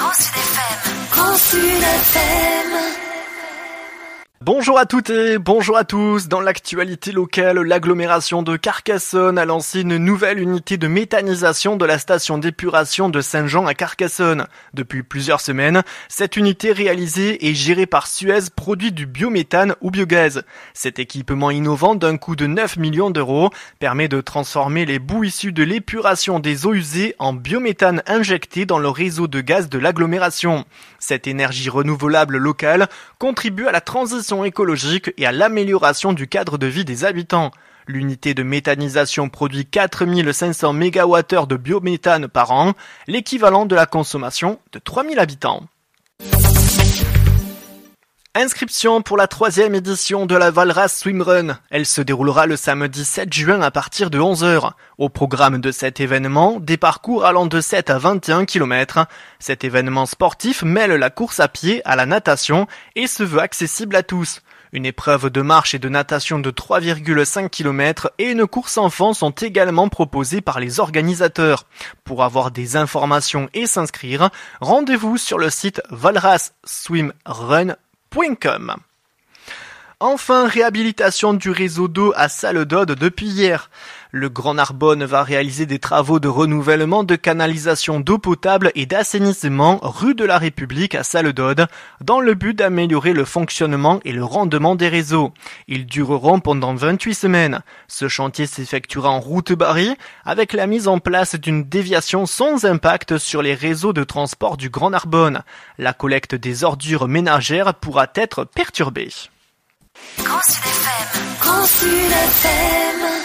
Grand Sud FM. Grand Sud FM. Bonjour à toutes et bonjour à tous. Dans l'actualité locale, l'agglomération de Carcassonne a lancé une nouvelle unité de méthanisation de la station d'épuration de Saint-Jean à Carcassonne. Depuis plusieurs semaines, cette unité réalisée et gérée par Suez produit du biométhane ou biogaz. Cet équipement innovant d'un coût de 9 millions d'euros permet de transformer les boues issues de l'épuration des eaux usées en biométhane injecté dans le réseau de gaz de l'agglomération. Cette énergie renouvelable locale contribue à la transition écologique et à l'amélioration du cadre de vie des habitants. L'unité de méthanisation produit 4500 MWh de biométhane par an, l'équivalent de la consommation de 3000 habitants. Inscription pour la 3e édition de la Valras Swimrun. Elle se déroulera le samedi 7 juin à partir de 11h. Au programme de cet événement, des parcours allant de 7 à 21 km. Cet événement sportif mêle la course à pied à la natation et se veut accessible à tous. Une épreuve de marche et de natation de 3,5 km et une course enfant sont également proposées par les organisateurs. Pour avoir des informations et s'inscrire, rendez-vous sur le site valrasswimrun.com. Enfin, réhabilitation du réseau d'eau à Salle-d'Aude depuis hier. Le Grand Narbonne va réaliser des travaux de renouvellement de canalisation d'eau potable et d'assainissement rue de la République à Salle-d'Aude, dans le but d'améliorer le fonctionnement et le rendement des réseaux. Ils dureront pendant 28 semaines. Ce chantier s'effectuera en route barrée, avec la mise en place d'une déviation sans impact sur les réseaux de transport du Grand Narbonne. La collecte des ordures ménagères pourra être perturbée. Grand Sud FM. Grand Sud FM.